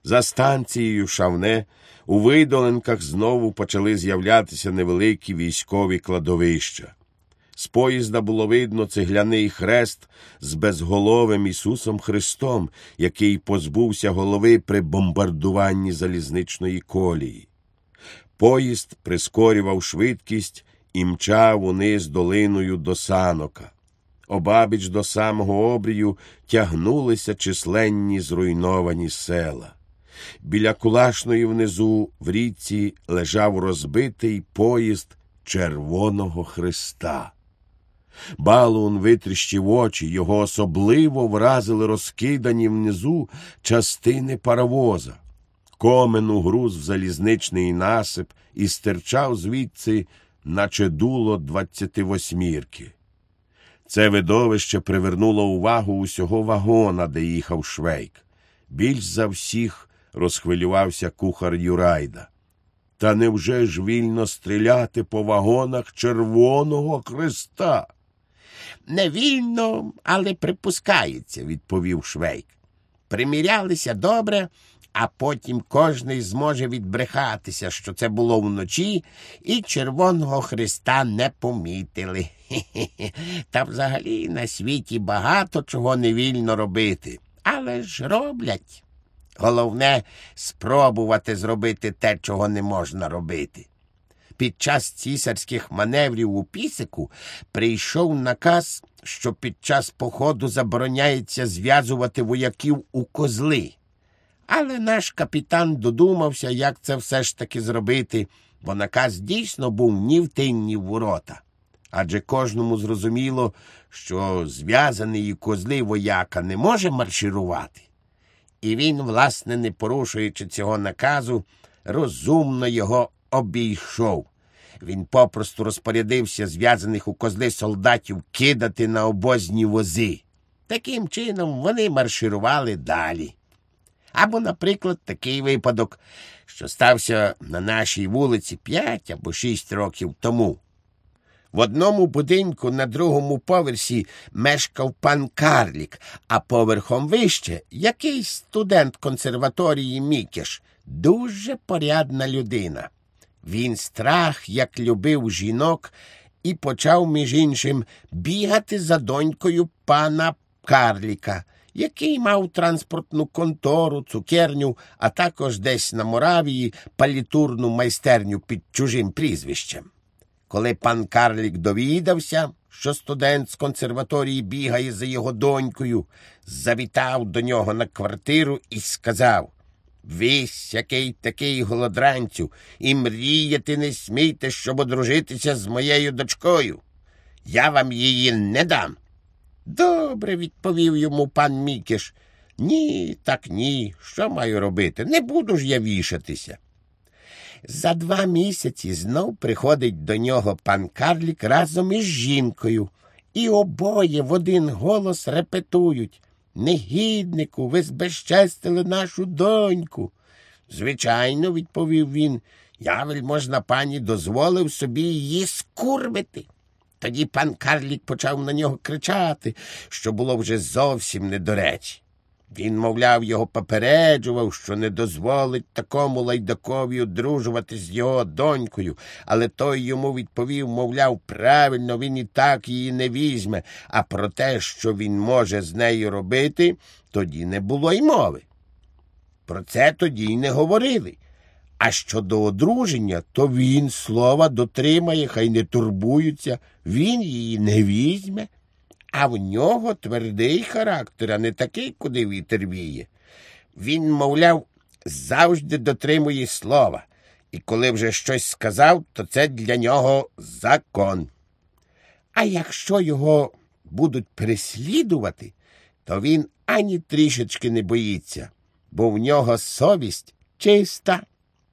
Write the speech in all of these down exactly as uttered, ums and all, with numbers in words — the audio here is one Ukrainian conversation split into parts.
За станцією Шавне у видолинках знову почали з'являтися невеликі військові кладовища. З поїзда було видно цегляний хрест з безголовим Ісусом Христом, який позбувся голови при бомбардуванні залізничної колії. Поїзд прискорював швидкість і мчав униз долиною до Санока. Обабіч до самого обрію тягнулися численні зруйновані села. Біля Кулашної внизу в річці лежав розбитий поїзд Червоного Христа. Балун витріщив очі, його особливо вразили розкидані внизу частини паровоза. Комену груз в залізничний насип і стирчав звідси, наче дуло двадцятивосьмірки. Це видовище привернуло увагу усього вагона, де їхав Швейк. Більш за всіх розхвилювався кухар Юрайда. Та невже ж вільно стріляти по вагонах Червоного Христа? Не вільно, але припускається, відповів Швейк. Примірялися добре, а потім кожний зможе відбрехатися, що це було вночі, і Червоного Христа не помітили. Хе-хе-хе. Та взагалі на світі багато чого не вільно робити, але ж роблять. Головне – спробувати зробити те, чого не можна робити. Під час цісарських маневрів у Пісику прийшов наказ, що під час походу забороняється зв'язувати вояків у козли. Але наш капітан додумався, як це все ж таки зробити, бо наказ дійсно був ні в тин, ні в ворота. Адже кожному зрозуміло, що зв'язаний у козли вояка не може марширувати. І він, власне, не порушуючи цього наказу, розумно його обійшов. Він попросту розпорядився зв'язаних у козли солдатів кидати на обозні вози. Таким чином вони марширували далі. Або, наприклад, такий випадок, що стався на нашій вулиці п'ять або шість років тому. В одному будинку на другому поверсі мешкав пан Карлік, а поверхом вище якийсь студент консерваторії Мікеш, дуже порядна людина. Він страх, як любив жінок, і почав, між іншим, бігати за донькою пана Карліка, який мав транспортну контору, цукерню, а також десь на Моравії палітурну майстерню під чужим прізвищем. Коли пан Карлік довідався, що студент з консерваторії бігає за його донькою, завітав до нього на квартиру і сказав: «Вись, який такий голодранцю, і мріяти не смійте, щоб одружитися з моєю дочкою. Я вам її не дам». «Добре», – відповів йому пан Мікеш. «Ні, так ні, що маю робити? Не буду ж я вішатися». За два місяці знов приходить до нього пан Карлік разом із жінкою, і обоє в один голос репетують: «Негіднику, ви збезчестили нашу доньку». «Звичайно», – відповів він, – «я, вельможна пані, дозволив собі її скурвити». Тоді пан Карлік почав на нього кричати, що було вже зовсім не до речі. Він, мовляв, його попереджував, що не дозволить такому лайдакові одружувати з його донькою, але той йому відповів, мовляв, правильно, він і так її не візьме, а про те, що він може з нею робити, тоді не було й мови. Про це тоді й не говорили. А щодо одруження, то він слова дотримає, хай не турбуються, він її не візьме. А в нього твердий характер, а не такий, куди вітер віє. Він, мовляв, завжди дотримує слова, і коли вже щось сказав, то це для нього закон. А якщо його будуть переслідувати, то він ані трішечки не боїться, бо в нього совість чиста.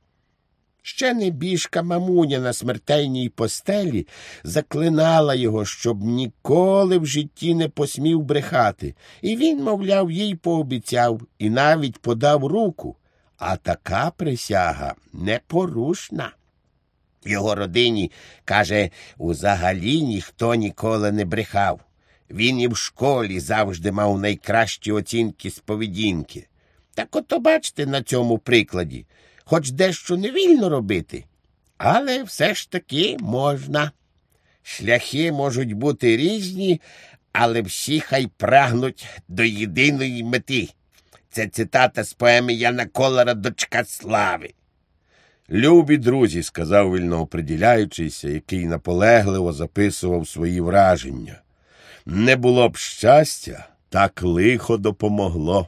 Ще небіжка мамуня на смертельній постелі заклинала його, щоб ніколи в житті не посмів брехати. І він, мовляв, їй пообіцяв і навіть подав руку. А така присяга непорушна. Його родині, каже, взагалі ніхто ніколи не брехав. Він і в школі завжди мав найкращі оцінки з поведінки. Так ото бачите на цьому прикладі, хоч дещо не вільно робити, але все ж таки можна. Шляхи можуть бути різні, але всі хай прагнуть до єдиної мети. Це цитата з поеми Яна Колера «Дочка слави». «Любі друзі», – сказав вільнооприділяючийся, який наполегливо записував свої враження, – «не було б щастя, так лихо допомогло».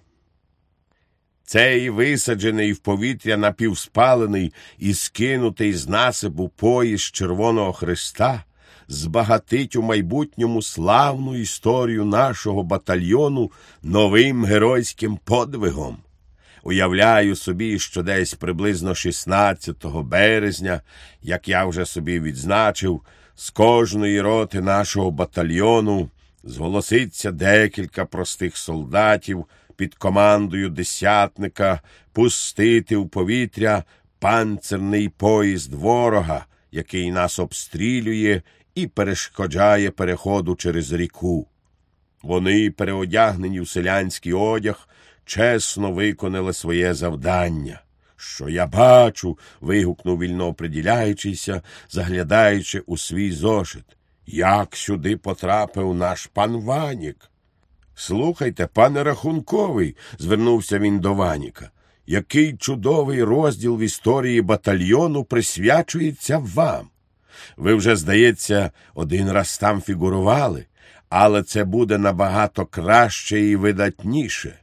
Цей висаджений в повітря напівспалений і скинутий з насипу поїзд Червоного Хреста збагатить у майбутньому славну історію нашого батальйону новим геройським подвигом. Уявляю собі, що десь приблизно шістнадцятого березня, як я вже собі відзначив, з кожної роти нашого батальйону зголоситься декілька простих солдатів під командою десятника пустити в повітря панцирний поїзд ворога, який нас обстрілює і перешкоджає переходу через ріку. Вони, переодягнені в селянський одяг, чесно виконали своє завдання. «Що я бачу?» – вигукнув вільнооприділяючийся, заглядаючи у свій зошит. «Як сюди потрапив наш пан Ванік?» «Слухайте, пане Рахунковий», – звернувся він до Ваніка, – «який чудовий розділ в історії батальйону присвячується вам. Ви вже, здається, один раз там фігурували, але це буде набагато краще і видатніше».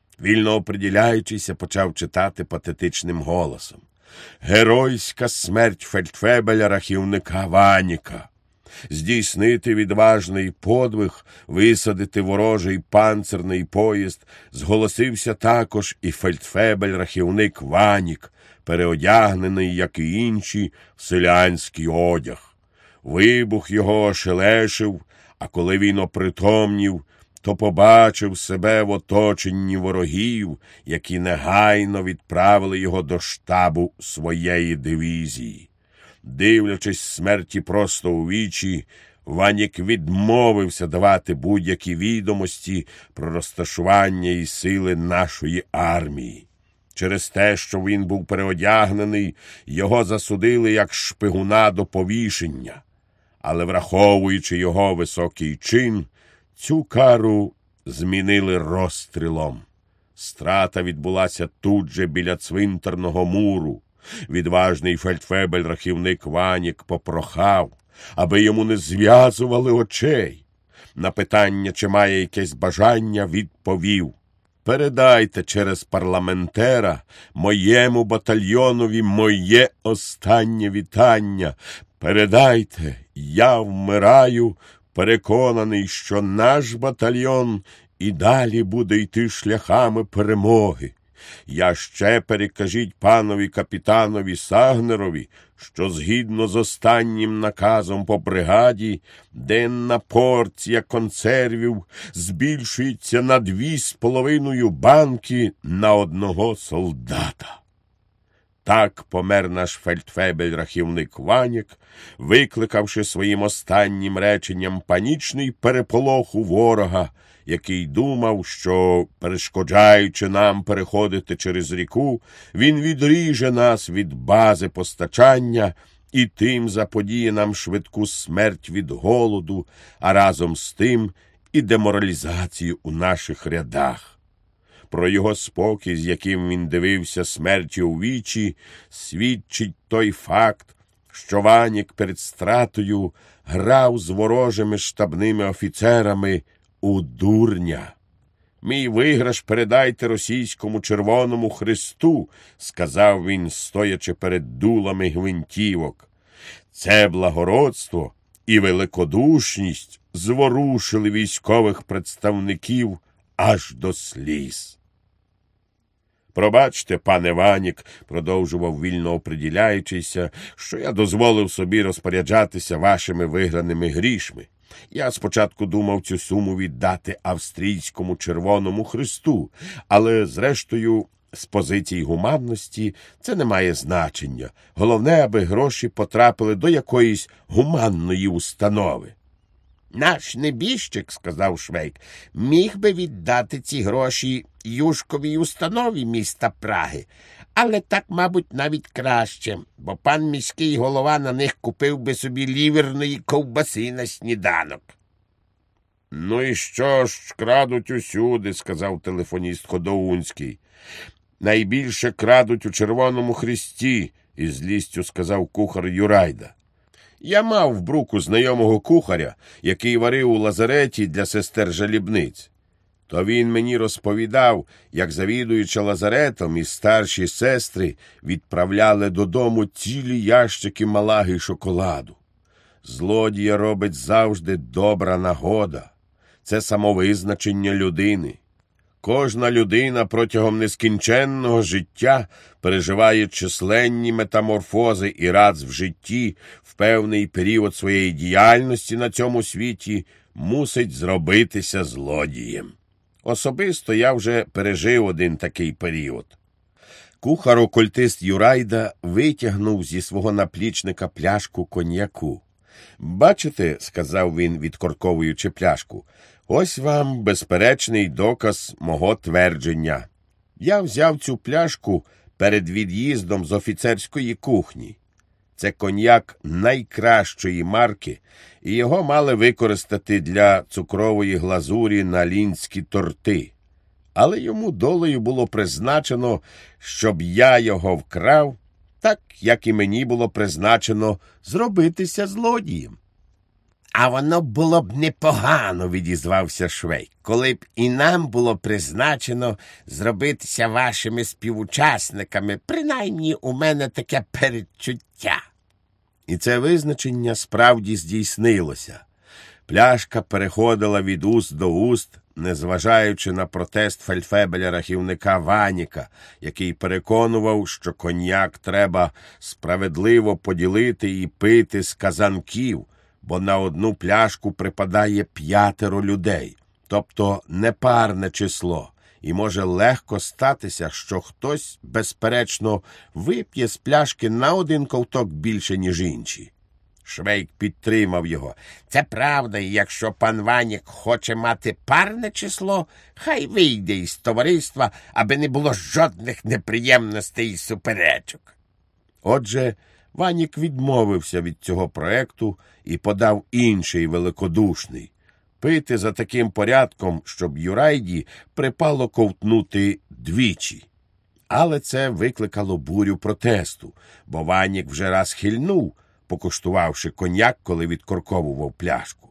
Вільнооприділяючийся почав читати патетичним голосом. «Геройська смерть фельдфебеля-рахівника Ваніка. Здійснити відважний подвиг, висадити ворожий панцирний поїзд, зголосився також і фельдфебель-рахівник Ванік, переодягнений, як і інші, в селянський одяг. Вибух його ошелешив, а коли він опритомнів, то побачив себе в оточенні ворогів, які негайно відправили його до штабу своєї дивізії. Дивлячись смерті просто у вічі, Ванік відмовився давати будь-які відомості про розташування і сили нашої армії. Через те, що він був переодягнений, його засудили як шпигуна до повішення. Але, враховуючи його високий чин, цю кару змінили розстрілом. Страта відбулася тут же біля цвинтарного муру. Відважний фельдфебель-рахівник Ванік попрохав, аби йому не зв'язували очей. На питання, чи має якесь бажання, відповів: «Передайте через парламентера моєму батальйонові моє останнє вітання. Передайте, я вмираю, переконаний, що наш батальйон і далі буде йти шляхами перемоги. Я ще перекажіть панові капітанові Сагнерові, що згідно з останнім наказом по бригаді, денна порція консервів збільшується на дві з половиною банки на одного солдата». Так помер наш фельдфебель-рахівник Ванік, викликавши своїм останнім реченням панічний переполох у ворога, який думав, що, перешкоджаючи нам переходити через ріку, він відріже нас від бази постачання і тим заподіє нам швидку смерть від голоду, а разом з тим і деморалізацію у наших рядах. Про його спокій, з яким він дивився смерті у вічі, свідчить той факт, що Ванік перед стратою грав з ворожими штабними офіцерами у дурня. «Мій виграш передайте російському Червоному Хресту», – сказав він, стоячи перед дулами гвинтівок. Це благородство і великодушність зворушили військових представників аж до сліз. «Пробачте, пане Ванік», – продовжував вільнооприділяючийся, – «що я дозволив собі розпоряджатися вашими виграними грішми. Я спочатку думав цю суму віддати австрійському Червоному Хресту, але, зрештою, з позицій гуманності це не має значення. Головне, аби гроші потрапили до якоїсь гуманної установи». Наш небіжчик, сказав Швейк, міг би віддати ці гроші юшковій установі міста Праги. Але так, мабуть, навіть краще, бо пан міський голова на них купив би собі ліверної ковбаси на сніданок. Ну і що ж, крадуть усюди, сказав телефоніст Ходоунський. Найбільше крадуть у Червоному Хресті, із злістю сказав кухар Юрайда. Я мав в Бруку знайомого кухаря, який варив у лазареті для сестер-жалібниць. То він мені розповідав, як завідуюча лазаретом і старші сестри відправляли додому цілі ящики малаги шоколаду. Злодія робить завжди добра нагода. Це самовизначення людини. Кожна людина протягом нескінченного життя переживає численні метаморфози і раз в житті, в певний період своєї діяльності на цьому світі, мусить зробитися злодієм. Особисто я вже пережив один такий період. Кухар-окультист Юрайда витягнув зі свого наплічника пляшку коньяку. «Бачите, – сказав він, відкорковуючи пляшку, – ось вам безперечний доказ мого твердження. Я взяв цю пляшку перед від'їздом з офіцерської кухні. Це коньяк найкращої марки, і його мали використати для цукрової глазурі на лінські торти. Але йому долею було призначено, щоб я його вкрав, так, як і мені було призначено зробитися злодієм». «А воно було б непогано, – відізвався Швейк, – коли б і нам було призначено зробитися вашими співучасниками. Принаймні у мене таке передчуття». І це визначення справді здійснилося. Пляшка переходила від уст до уст, незважаючи на протест фельдфебеля-рахівника Ваніка, який переконував, що коньяк треба справедливо поділити і пити з казанків, бо на одну пляшку припадає п'ятеро людей, тобто непарне число, і може легко статися, що хтось, безперечно, вип'є з пляшки на один ковток більше, ніж інші. Швейк підтримав його. «Це правда, і якщо пан Ванік хоче мати парне число, хай вийде із товариства, аби не було жодних неприємностей і суперечок». Отже, Ванік відмовився від цього проекту і подав інший великодушний – пити за таким порядком, щоб Юрайді припало ковтнути двічі. Але це викликало бурю протесту, бо Ванік вже раз хильнув, покуштувавши коньяк, коли відкорковував пляшку.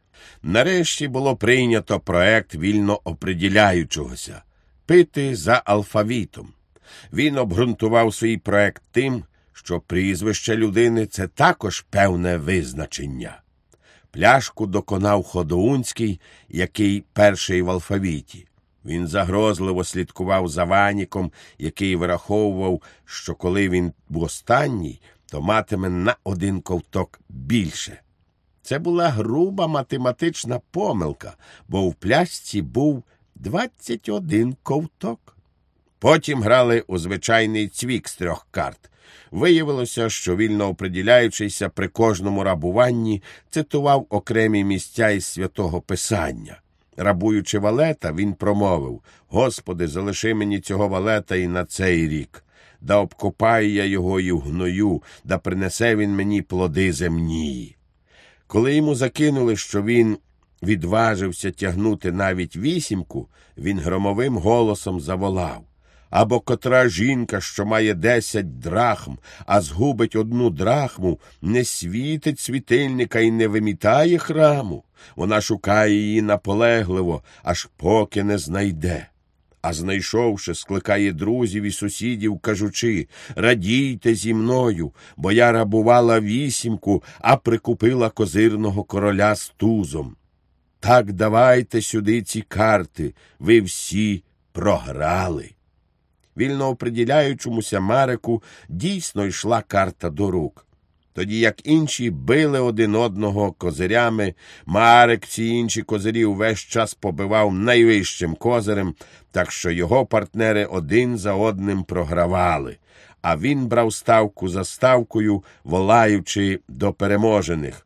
Нарешті було прийнято проект вільно оприділяючогося – пити за алфавітом. Він обґрунтував свій проект тим, що прізвище людини – це також певне визначення. Пляшку доконав Ходоунський, який перший в алфавіті. Він загрозливо слідкував за Ваніком, який вираховував, що коли він був останній, то матиме на один ковток більше. Це була груба математична помилка, бо в пляшці був двадцять один ковток. Потім грали у звичайний цвік з трьох карт. Виявилося, що вільно оприділяючийся при кожному рабуванні цитував окремі місця із Святого Писання. Рабуючи валета, він промовив: «Господи, залиши мені цього валета і на цей рік. Да обкопаю я його і в гною, да принесе він мені плоди земні». Коли йому закинули, що він відважився тягнути навіть вісімку, він громовим голосом заволав: «Або котра жінка, що має десять драхм, а згубить одну драхму, не світить світильника і не вимітає храму. Вона шукає її наполегливо, аж поки не знайде. А знайшовши, скликає друзів і сусідів, кажучи: радійте зі мною, бо я рабувала вісімку, а прикупила козирного короля з тузом. Так давайте сюди ці карти, ви всі програли». Вільно оприділяючомуся Мареку дійсно йшла карта до рук. Тоді як інші били один одного козирями, Марек ці інші козирі увесь час побивав найвищим козирем, так що його партнери один за одним програвали, а він брав ставку за ставкою, волаючи до переможених: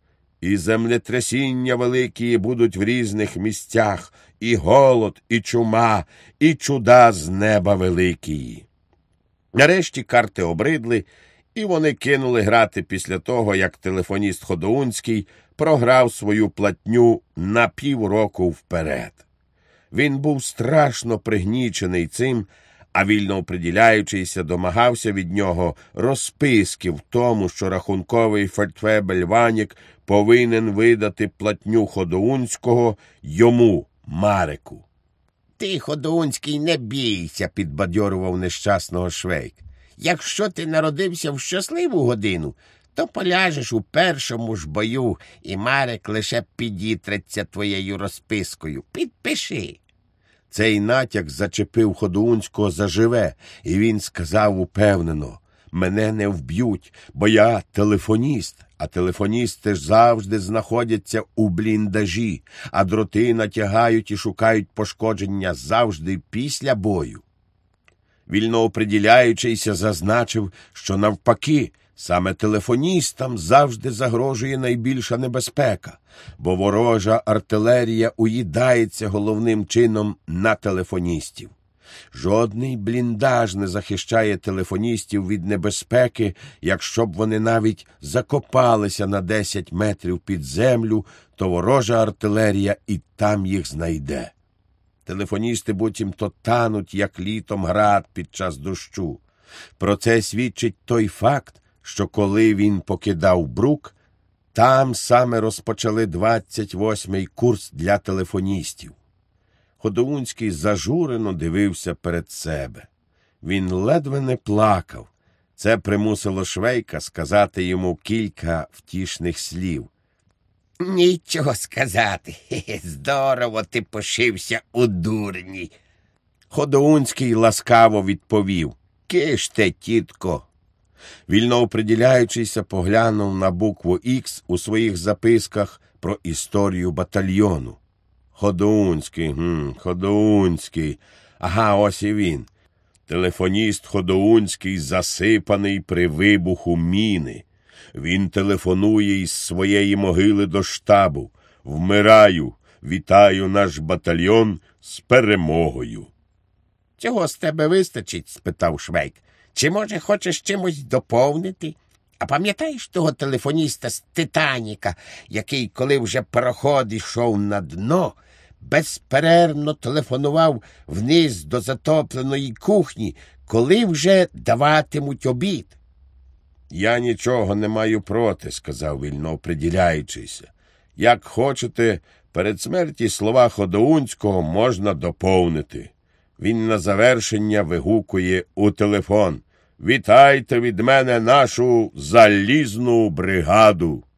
і землетрясіння великі будуть в різних місцях, і голод, і чума, і чуда з неба великії. Нарешті карти обридли, і вони кинули грати після того, як телефоніст Ходоунський програв свою платню на півроку вперед. Він був страшно пригнічений цим, а вільнооприділяючийся домагався від нього розписки в тому, що рахунковий фельдфебель Ванік повинен видати платню Ходоунського йому, Мареку. Ти, Ходоунський, не бійся, підбадьорував нещасного Швейк. Якщо ти народився в щасливу годину, то поляжеш у першому ж бою, і Марек лише підітреться твоєю розпискою. Підпиши. Цей натяк зачепив Ходоунського заживе, і він сказав упевнено: «Мене не вб'ють, бо я телефоніст, а телефоністи ж завжди знаходяться у бліндажі, а дроти натягають і шукають пошкодження завжди після бою». Вільнооприділяючийся зазначив, що навпаки, саме телефоністам завжди загрожує найбільша небезпека, бо ворожа артилерія уїдається головним чином на телефоністів. Жодний бліндаж не захищає телефоністів від небезпеки, якщо б вони навіть закопалися на десять метрів під землю, то ворожа артилерія і там їх знайде. Телефоністи буцімто тануть, як літом град під час дощу. Про це свідчить той факт, що коли він покидав Брук, там саме розпочали двадцять восьмий курс для телефоністів. Ходоунський зажурено дивився перед себе. Він ледве не плакав. Це примусило Швейка сказати йому кілька втішних слів. Нічого сказати. Хе-хе, здорово ти пошився у дурні. Ходоунський ласкаво відповів: «Киште, тітко». Вільнооприділяючийся поглянув на букву «Х» у своїх записках про історію батальйону. Ходоунський, гм, Ходоунський. Ага, ось і він. Телефоніст Ходоунський засипаний при вибуху міни. Він телефонує із своєї могили до штабу. «Вмираю. Вітаю наш батальйон з перемогою». «Цього з тебе вистачить?» – спитав Швейк. «Чи, може, хочеш чимось доповнити? А пам'ятаєш того телефоніста з «Титаніка», який, коли вже пароход йшов на дно, безперервно телефонував вниз до затопленої кухні, коли вже даватимуть обід?» «Я нічого не маю проти», – сказав вільнооприділяючийся. «Як хочете, перед смерті слова Ходоунського можна доповнити». Він на завершення вигукує у телефон: «Вітайте від мене нашу залізну бригаду».